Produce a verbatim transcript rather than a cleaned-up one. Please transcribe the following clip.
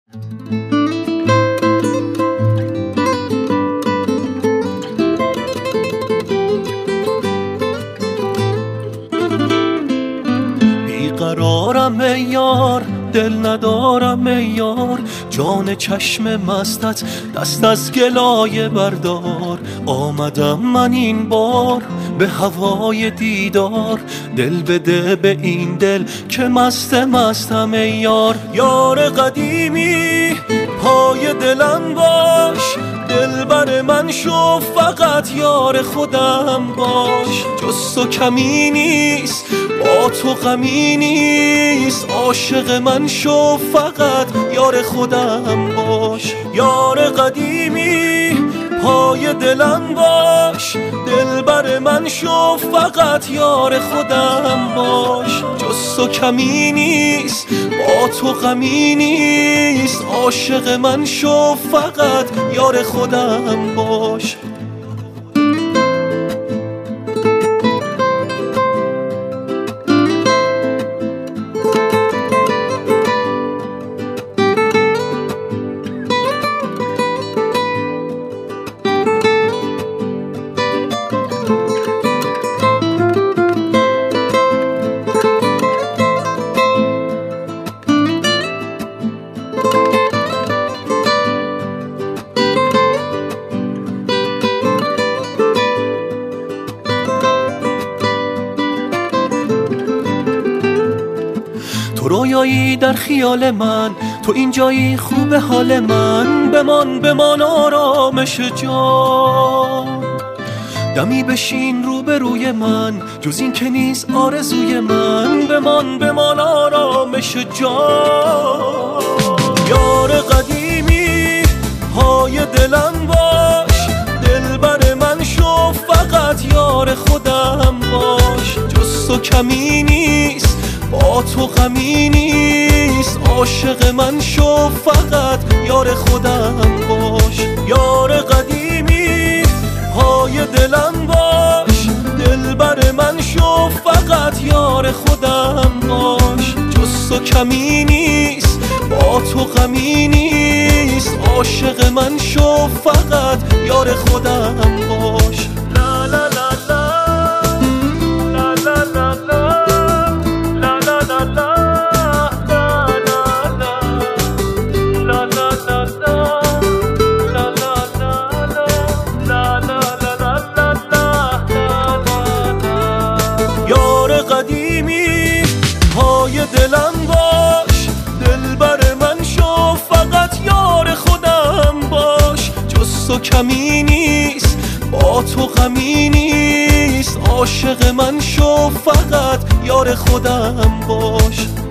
بیقرارم ای یار، دل ندارم ای یار، جان چشم مستت دست از گلایه بردار. آمدم من این بار به هوای دیدار، دل بده به این دل که مست مستم ای یار. یار قدیمی پای دلم باش، دلبر من شو فقط یار خودم باش. جز تو کمی نیست با تو غمی نیست، عاشق من شو فقط یار خودم باش. یار قدیمی پای دلم باش، دلبر من شو فقط یار خودم باش. جز تو کمی نیست با تو غمی نیست، عاشق من شو فقط یار خودم باش. تو رویایی در خیال من، تو اینجایی خوب حال من. بمان بمان آرامش جان، دمی بشین روبروی من، جز این که نیست آرزوی من. بمان بمان آرامش جان. یار قدیمی پای دلم باش، دلبر من شو فقط یار خودم باش. جز تو کمی نیست با تو غمی نیست، عاشق من شو فقط یار خودم باش. یار قدیمی پای دلم باش، دلبر من شو فقط یار خودم باش. جز تو کمی نیست با تو غمی نیست، عاشق من شو فقط یار خودم باش. لا لا لا لا لا لا لا دلم باش، دلبر من شو فقط یار خودم باش. جز تو کمی نیست با تو غمی نیست، عاشق من شو فقط یار خودم باش.